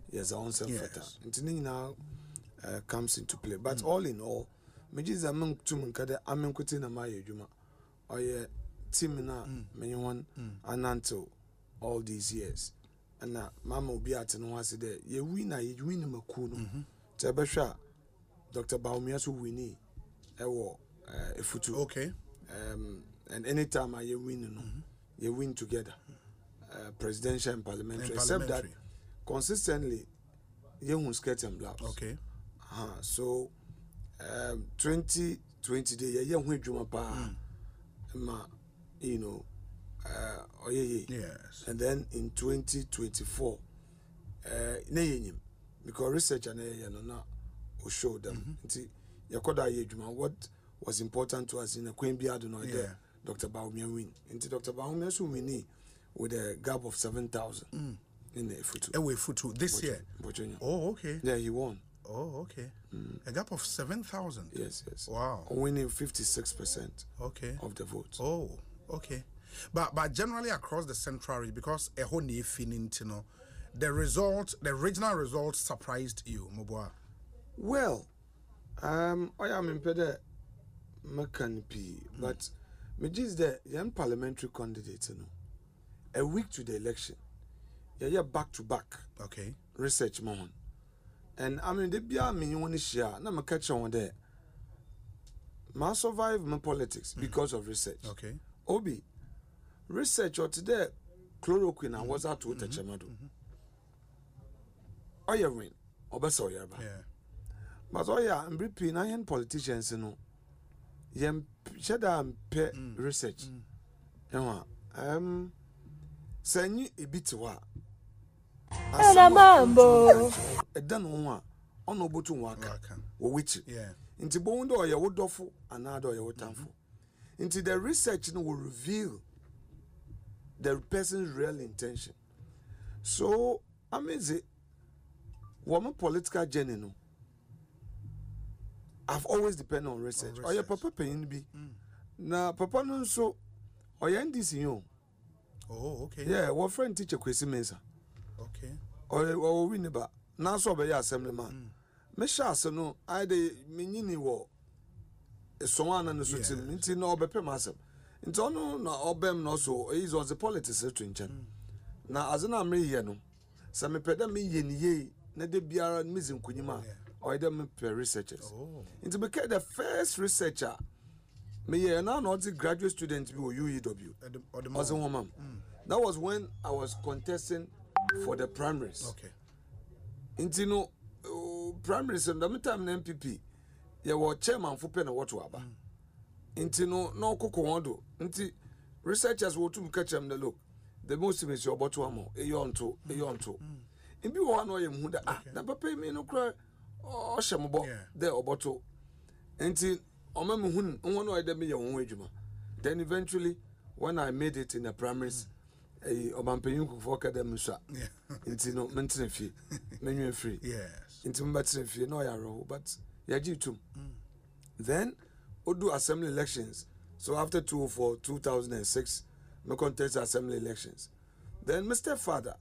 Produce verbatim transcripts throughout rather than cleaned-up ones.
yes, our own self-feta. It's now uh, comes into play. But mm. all in all, me just among two men kada amen kuti na my juma. Or yeah, team na me one and until all these years. And na mama will be at no one said ye win a ye win him a kuno. Tabasha Doctor Baumias who winnie a war a futu. Okay. Um and anytime I ye win no ye win together. Uh, presidential and parliamentary, and except parliamentary. That consistently ye won't skirt and blouse. Okay. Uh, so um twenty twenty day ye won juma pa ma you know uh oh yeah, yeah. Yes. And then in twenty twenty-four uh ne because research and you know now will show them nti yakoda ye juma what was important to us in a Queen Biado no there Doctor Baumia win nti Doctor Baumia so win with a gap of seven thousand mm. in the futu. Away futu this year. Bochenya. Oh, okay. Yeah, he won. Oh, okay. Mm. A gap of seven thousand. Yes, yes. Wow. Winning fifty-six percent. Okay. Of the votes. Oh, okay. But but generally across the central region, because a whole new feeling, you know, the result, the regional result surprised you, Mobwa. Well, um, I am in Pede Mekanipi, but me just the young parliamentary candidate, you know. A week to the election, yeah, yeah, back to back. Okay. Research man, and I mean, they be a me you want to share. Now me catch on there. Ma survive my politics mm. because of research. Okay. Obi, research or today, chloroquine and what's that to the chamado. Oh yeah, win. Obesa oh yeah, yeah. But oh yeah, I'm repeating. I am politicians, you know. Yem shada pe research. You know, um. Senyi ebitiwa ana mambo edan won a ono botu waka wo wichi yeah nti bo ndo ye wodofo anado ye wotamfo nti the research no will reveal the person's real intention. So amazing woman political journey no I've always depended on research. Oh yeah, papa payin bi na papa no so oya ndisi yo. Oh, okay. Yeah, what friend teacher Kwesi Mensah. Okay. Or or we never. Now so be assembly man. Me sha se no I de menyini wo. So one and so tim nti na obepe masem. Nti ono na obem no so is was the politics to nchen. Na azena amre here no. Se me peda me ye ni ye na de biara mizin kunyima. Or dem me researchers. Oh. Nti be the first researcher me yeah now not the graduate student be U E W. As a woman. That was when I was contesting for the primaries. Okay. Into no uh, primaries and the time in M P P, you were chairman for pen what to aba. Into no no coco wando. Into researchers will to catch them the look. The most is your bottom amo. A yon to a yon to. In be one way who that ah na papa me no cry oh shamobo there or bottle. Into Omem hun one way them your own wajuma. Then eventually when I made it in the primaries eh obampanyun for academy sha nti no mentene fie menwen free yes nti mbetene fie no ya ro but ya gi tum then odu assembly elections so after two oh four two thousand six me contest assembly elections then Mister Father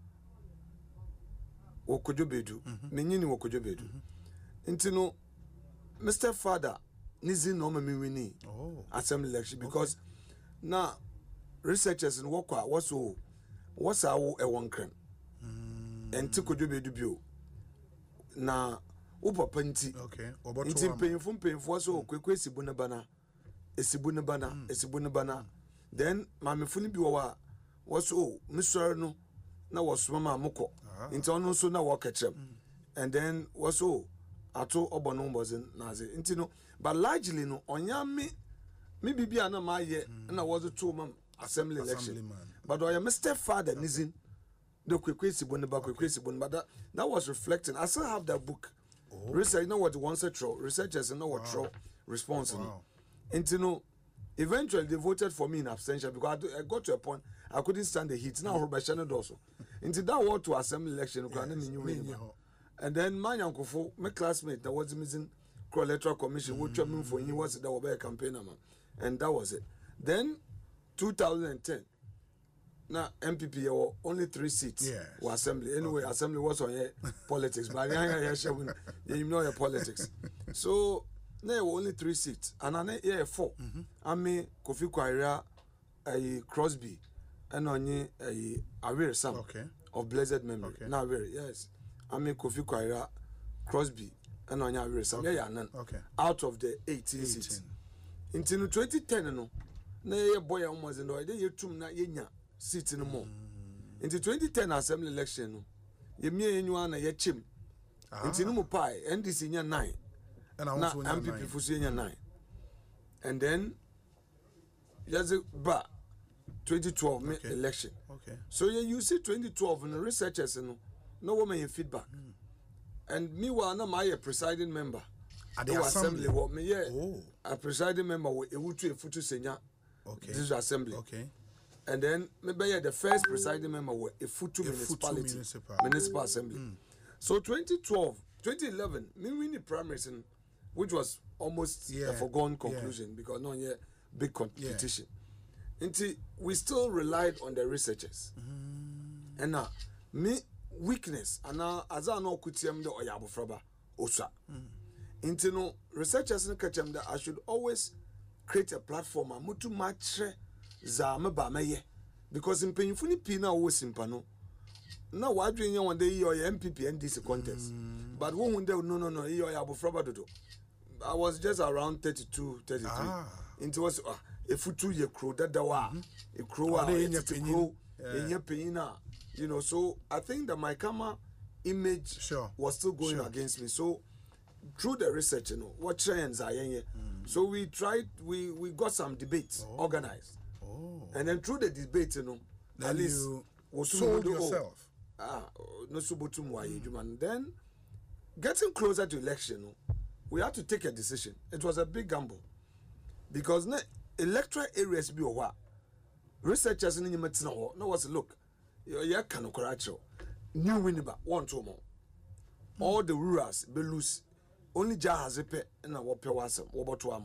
Wokojobedu menyini Wokojobedu nti no Mister Father nizi no me winni oh assembly election because okay. Now researchers in work what's so what's our a one crime and tikojo be dubio na upa panti okay inti painful painful so kwekwe sibuna bana esibuna bana esibuna bana then mame funi bi wa what's oh misori no na was mama moko inti ono so na work chem and then what's oh ato obono mbozin naze inti no but largely no onyame me bibia na ma ye na was to mam assembly election but I am Mister Father nizin the kwekwesi bone ba kwekwesi bone but that, that was reflecting. I still have that book. Oh. Research, you know what one said throw researchers know what throw response wow. And you know eventually they voted for me in abstention because I, I got to a point I couldn't stand the heat. Now Robert Shannon also into that word to assembly election yes. And then my uncle for my classmate that was missing electoral commission which I mean for he was that was a campaigner man and that was it. Then two thousand ten na M P P were only three seats. Yes. Were assembly. Anyway, okay. Assembly was on here politics, but you know your politics. So there were only three seats, and I yeah four. Mm-hmm. I mean Kofi Kwaira, a Crosby, and only a Awere Sam okay. of blessed memory. Okay. Now Awere, yes. I mean Kofi Kwaira, Crosby, and only Awere Sam. Okay. Yeah, yeah, none. Okay. Out of the eighteen, eighteen. seats. Until twenty ten, no. Na ye boy almost in the ye tum na ye nya seat no more. Into twenty ten assembly election no. Ye me enyu na ye chim. Into no mo pai N D C nya nine. And I na also M P P fusu nya nine. And then yes ba twenty twelve okay. election. Okay. So yeah, you see twenty twelve and the researchers no no woman in feedback. Mm. And meanwhile na my presiding member at the assembly, assembly what me yeah. Oh. A presiding member we ewutu efutu senya. Okay. This assembly. Okay. And then maybe yeah, the first presiding member were a Futu municipality, municipal. municipal assembly. Mm. So twenty twelve, twenty eleven, me win the primaries, which was almost yeah. a foregone conclusion yeah. because no yeah big competition. Yeah. Until we still relied on the researchers. Mm. And now me weakness and now as I know kutiam the oyabo fraba osa. Until no researchers no catch them that I should always create a platform and mutu matre za me ba meye because in painful ni pina always simpano na wadwe nya one day your M P P N D C contest mm. but one one day no no no your abofraba dodo I was just around thirty-two thirty-three ah. It was uh, a futu ye crow that da wa a crow a crow in penina you know so I think that my karma image sure. was still going sure. against me so through the research, you know, what trends are here. Mm. So we tried, we, we got some debates oh. organized. Oh. And then through the debate, you know, then at least you sold yourself. Ah, no subotum mm. And then getting closer to election, you know, we had to take a decision. It was a big gamble. Because ne, electoral areas be what researchers in the no was look, you can't correct you. New Winneba, one two more. All the rurals be loose. Only Jahazepe and a wapewasam, Wabotuamo.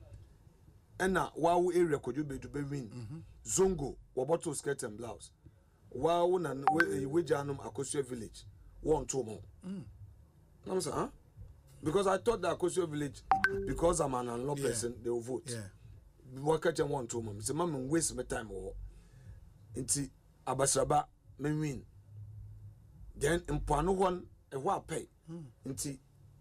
And now, wow area could you be to be win? Zongo, Waboto skirt and blouse. Wow, and Wajanum Akosio village, one two more. I'm saying, huh? Because I thought that Akosio village, because I'm an unlaw person, they will vote. Yeah. Work at one two more. It's a man waste my time or into Abasraba, may win. Then in Pano one, a wa pay. Into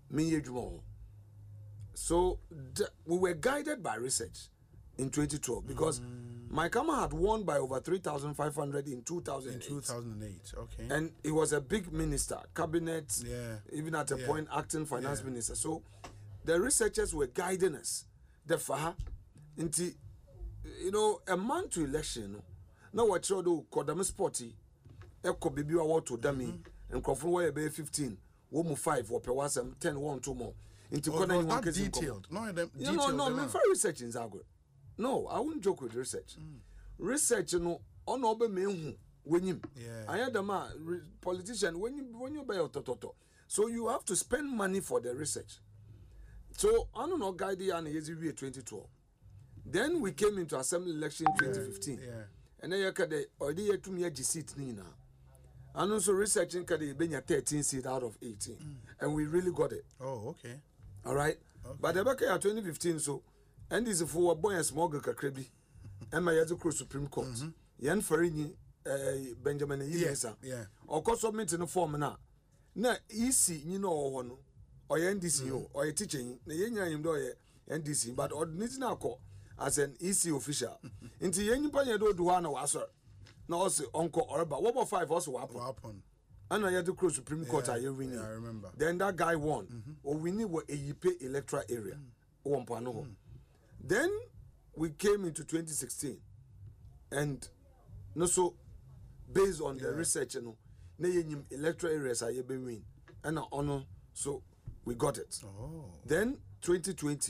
So th- we were guided by research in twenty twelve because mm. my Kama had won by over three thousand five hundred in two thousand eight. In two thousand eight, okay. And he was a big minister, cabinet, yeah. even at a yeah. point acting finance yeah. minister. So the researchers were guiding us. The Faha, into you know, a month to election. Now what you do, Kodam Sporty, Eko Bibi Award to Dummy, and Crawford Way Bay fifteen. One more five, or per was ten, one, two more. Into oh, no, not detailed. No, them you know, no, no, for research in Zagreb. No, I wouldn't joke with research. Mm. Research, you know, on obe me when you, I had a man, politician, when you, when you buy a toto. So you have to spend money for the research. So, I don't know, guide the and year twenty twelve. Then we came into assembly election twenty fifteen. Yeah. And then you had the idea to me a seat Nina. And also researching Kadi Benya thirteen seat out of eighteen. Mm. And we really got it. Oh, okay. All right. Okay. But the back at twenty fifteen, so, and this is for a boy and small kakrebi. And my Yazoo Supreme Court. Yan Farini, Benjamin Yesa. Yeah. Or cost submit in a form now. Now, easy, you know, one or N D C or a teaching, the Yan Doye N D C, but or needs now call as an E C official. Into Yan Panya do Duana was her. No, also Uncle or about what about five also happen. And I had to cross Supreme Court. I winning. Yeah, I remember. Then that guy won. Mm-hmm. Or winning were a Yipe electoral area. Mm. Mm. Then we came into twenty sixteen, and no so based on the yeah. research, you know, na electoral areas are be win, and honor so we got it. Oh. Then twenty twenty.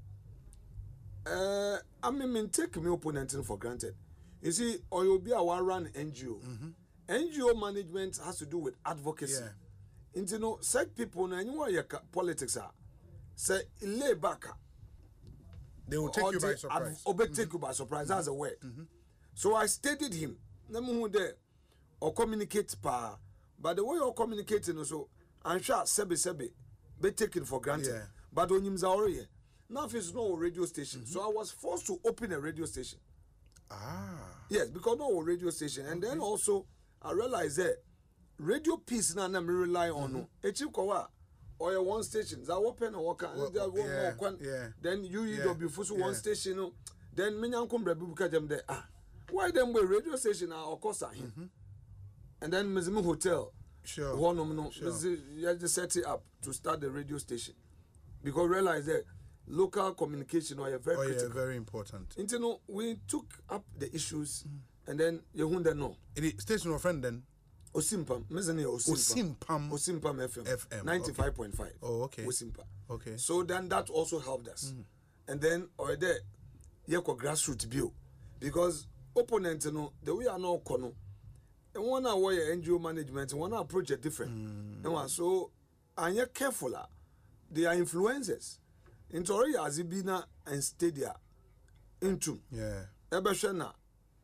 Uh, I mean, take my opponent for granted. You see, or you'll be a one run N G O. Mm-hmm. N G O management has to do with advocacy. Yeah. And you know, set people now, you know what your politics are. Say, lay back. They will take you by surprise. Or take mm-hmm. you by surprise, mm-hmm. that's a word. Mm-hmm. So I stated him, na me hu de or communicate pa but the way you communicating so I'm sure sebe sebe be taken for granted yeah. but onyim za ore now it's no radio station mm-hmm. so I was forced to open a radio station. Ah yes, because no radio station and okay. then also I realized that radio piece na na me rely on no echi kwa or your one station za open or work yeah, yeah. then you yeah. yeah. fusu yeah. one station no then me nyankom bra buka dem there ah why them we radio station are okosa him and then Mizimi Hotel sure one no no sure. You just set it up to start the radio station because realize that local communication are very oh, critical. Yeah, very important. You know, we took up the issues mm. and then you wonder no. The station of friend then Osimpam, Mizani Osimpam. Osimpam Osimpam F M F M ninety-five point five. Oh, okay. Osimpa. Okay. So then that also helped us. Mm. And then or there you go grassroots bio because opponent you know the way are no kono and one hour N G O management one approach is different. Mm. So and you're careful they are influencers. Into already Azibina and Stadia into yeah Ebeshana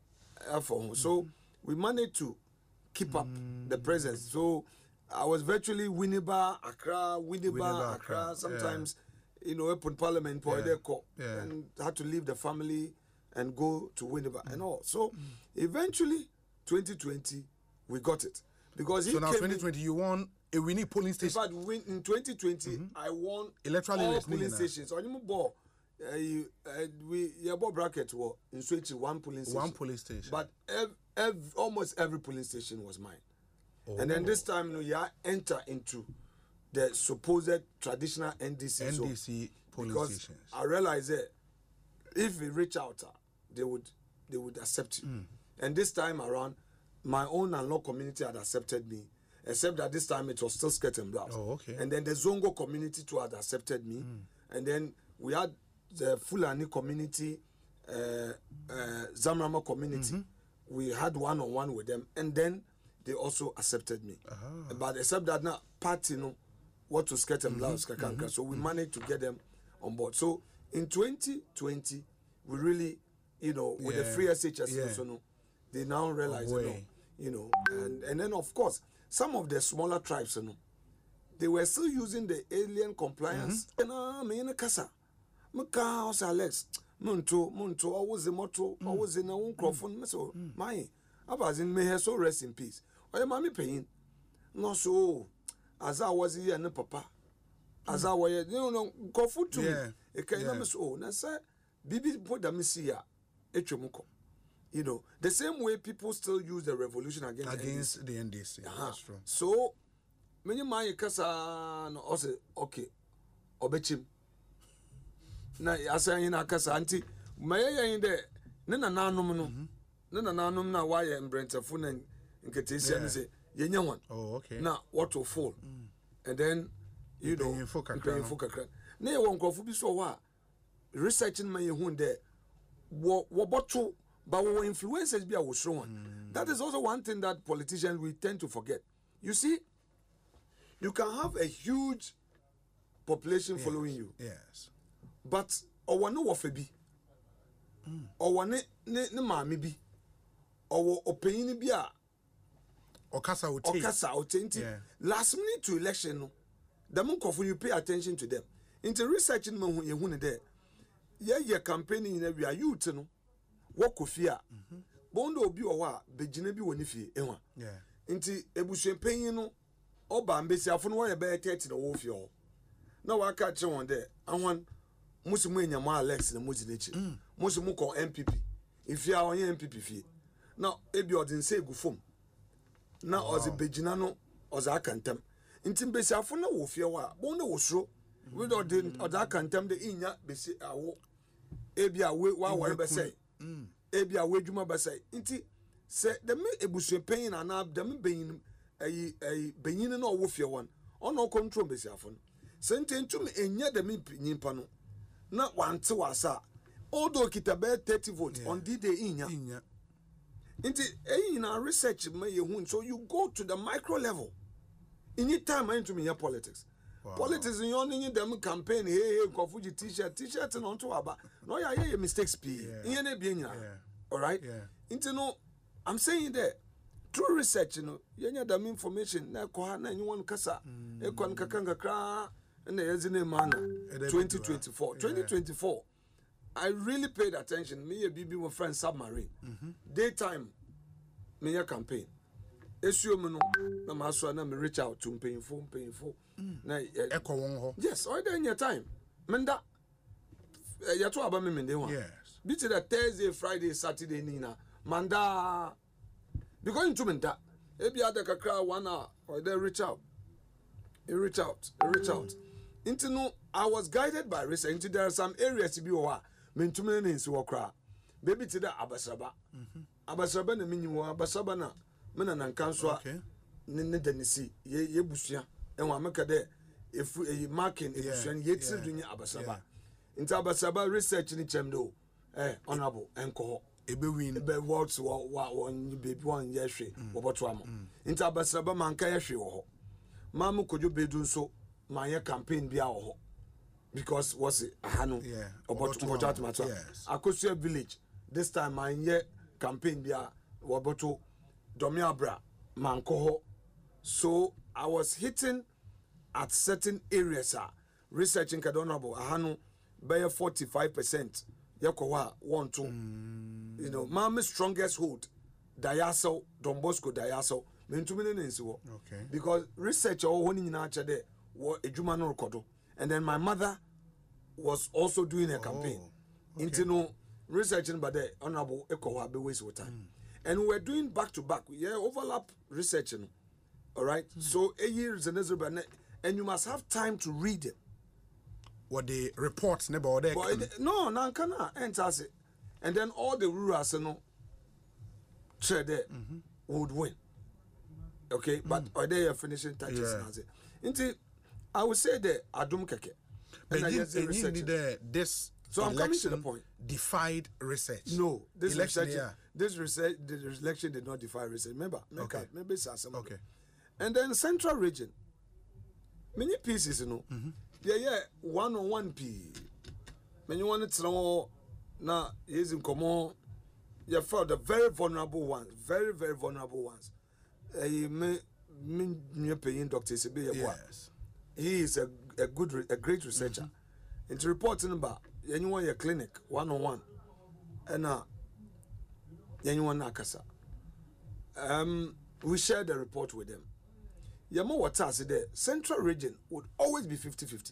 for so mm. we managed to keep up mm. the presence. So I was virtually Winneba, Accra, Winneba, Accra. Sometimes yeah. you know upon Parliament for yeah. yeah. and had to leave the family and go to Winneba mm. and all. So mm. eventually twenty twenty we got it because so now twenty twenty you won a winning polling station. In fact, win, in twenty twenty, mm-hmm. I won electoral all polling stations. On your ball, uh, uh, we your ball bracket was in Switch one polling station. One polling station. But ev- ev- almost every polling station was mine. Oh. And then this time, you know, you enter into the supposed traditional N D C. N D C so, polling because stations. I realized that if we reach out, uh, they would they would accept you. Mm. And this time around, my own and law community had accepted me. Except that this time it was still skirt and blouse. Oh, okay. And then the Zongo community too had accepted me. Mm. And then we had the Fulani community, uh, uh, Zamrama community. Mm-hmm. We had one-on-one with them. And then they also accepted me. Uh-huh. But except that now, party, you know, what to skirt and blouse. Mm-hmm. Mm-hmm. So we mm-hmm. managed to get them on board. So in twenty twenty, we really, you know, with yeah. the free S H S, yeah. also, you know, they now realize, oh, you know, you know and, and then of course, some of the smaller tribes, you know, they were still using the alien compliance. And I mean, Kasa, Maka House Alex, Munto, Munto, always the motto, always in a own microphone. So, my, I was in may so rest in peace. Or your mammy paying, no so, as I was here and papa, as I was, you know, go food to me. A kind of so, and I said, Bibi put the Messia, Echomuko. You know, the same way people still use the revolution against, against the N D C. Uh-huh. That's true. So, many my kasa no say okay, obechim. Na asa yin akasa anti maye yin de ne na nanom no. Ne na nanom na wa ye mbrentafo na nketesi am say yenya wan. Oh, okay. Na what to fall. Mm. And then you know, paying for kakra. Na ye won krofo bi so wa researching my hu de wo wo bottle. But our influencers be our shown. That is also one thing that politicians we tend to forget. You see, you can have a huge population yes. following you. Yes. But or no wafebi. Or ne ne ne mami bi. Or opinion bi a. Okasa ote. Okasa ote. Last minute to election no. The monk of you pay attention to them. Into researching man you who there. Yeah, yeah, campaigning in every youth no. Woko fia bondo obi o wa begina bi woni fie ehwa yeah nti ebusuempanyin no oba mbesi afo no wo ye be thirty na wo fie ho na wa ka che won de ahwan musimu enyama Alex na mozi nechi musimu ko M P P ifia onye M P P fie na ebi odin se egu fom na ozi begina no ozi akantem nti mbesi afo na wo fie wa bondo wo suro we do odin ozi akantem de inya besi awo ebi awe wa wa be say Mm. Ebi awedwuma basai nti se dem ebusuepanyin ana dem benyin ayi ayi benyin na owo fie won ono control besiafo no se ntentum enya dem nyimpa no na wante wasa odo kitabe thirty votes yeah. on the day inya inya nti eyin na research ma ye hu so you go to the micro level any time into me politics. Wow. Politics in your name them campaign hey hey kofuji t-shirt t-shirt no to aba no ya ye mistakes p in ye na bi nya all right yeah into no I'm saying that through research, you know, you need that information. Na kwa na anyone kasa, e kwa nkakanga kra, and the ezine man. twenty twenty-four, twenty twenty-four. I really paid attention. Me and B B were friends submarine. Mm-hmm. Daytime, me a campaign. Issue me no, na maso na me reach out to painful, painful. Na echo won ho. Yes, all day in your time. Menda, you to about me mende one. Yes. Beat it that Thursday, Friday, Saturday, Nina. Manda, because into menda. Ebi ada kakra one hour or they reach out. You reach out, you reach out. Into no, I was guided by research. Into there are some areas to be over. Men too many in Suwakra. Baby to the Abasaba. Abasaba na minimum Abasaba na. Mena na nkanswa ne denisi ye ye busua enwa meka de efu e marking ebusua ye tiri dunya abasaba nti abasaba research ni chemdo eh honorable enko ebe win be words wa wa baby one ye hwe wo boto am nti abasaba manka ye hwe wo ho mamu kojo bedu nso man ye campaign bia wo ho because was it hanu oboto oboto matter akosua village this time man ye campaign bia wo boto Domiabra, Mankoho. So I was hitting at certain areas, uh, researching Kadonabo, Ahanu, by forty-five percent. Yakowa, one, two. Mm. You know, Mama's strongest hold, Diaso, Don Bosco Diaso, Mentuminense. Okay. Because research or one in nature there was a Jumano Kodo. And then my mother was also doing a campaign. Oh, okay. Into no researching, but the Honorable Ekowa be waste of time. Mm. And we're doing back to back. Yeah, overlap researching. All right. Mm. So a year is an and you must have time to read it. What the reports never there? No, no, cannot enter it. And then all the rurals, you know, share there would win. Okay, but mm. are they finishing touches? Yeah. Until I would say that Adum Keke. And I just need this. So I'm coming to the point. Defied research. No, this election, research, yeah. this research, the election did not defy research. Remember, okay. maybe it's some. Okay. And then central region, many pieces, you know. Mm-hmm. Yeah, yeah, one on one P. When you want to know now, he's in common. You found the very vulnerable ones, very very vulnerable ones. You may me paying Doctor Sibi. Yes. He is a a good a great researcher. Mm-hmm. Into reporting about. Anyone your clinic one on one, and uh, anyone nakasa. Um, we share the report with them. Yamo watasi there. Central region would always be fifty-fifty.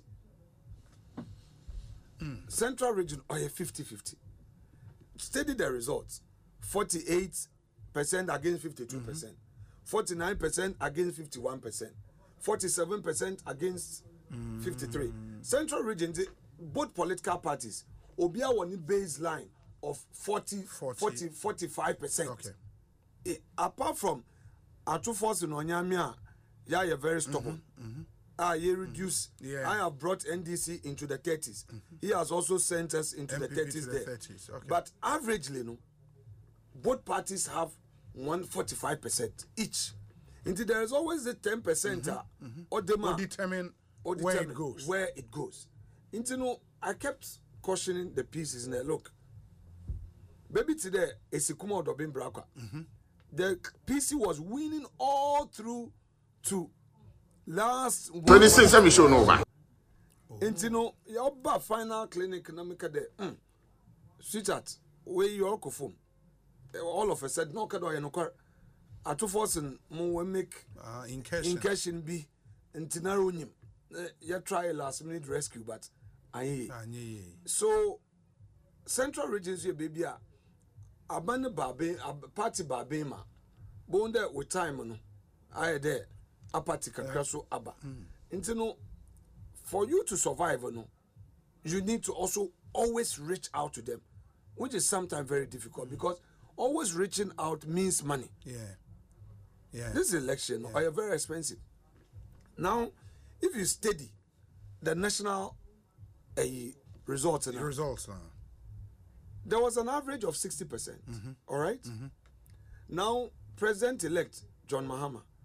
Mm. Central region or a fifty-fifty. Study the results. forty-eight percent against fifty-two percent. Mm-hmm. forty-nine percent against fifty-one percent. forty-seven percent against mm. fifty-three. Central region. Both political parties obia one baseline of forty, forty, forty forty-five percent. Okay. It, apart from Atu Force in Onyamia, yeah, you're very stubborn. Mm-hmm, mm-hmm. Ah, you reduce. Mm-hmm. Yeah. I have brought N D C into the thirties. Mm-hmm. He has also sent us into M P P the thirties there. thirties. Okay. But averagely, no, both parties have one forty-five percent each. Until there is always the ten percent mm-hmm, mm-hmm. or, or determine or where determine it goes. Where it goes. You know, I kept cautioning the pieces in there. Look, baby, today, Esikuma Odobin Brakwa. The P C was winning all through to last. twenty-six, let me show no one. And you know, your final clinic, Namika there. Sweetheart, where you all phone. All of us said, no, Kado, you know, at two force and more make in cash in cash in B and Tinarunium. You try last minute rescue, but. Aye. Aye. So central regions here baby a abane babe party babe ma bonde with time no aye there a party kakra so aba nti no for you to survive no you need to also always reach out to them, which is sometimes very difficult because always reaching out means money. Yeah. Yeah. This election yeah. are very expensive. Now if you study the national a results now. Results now. There was an average of sixty percent. Mm-hmm. All right. Mm-hmm. Now, President-elect John Mahama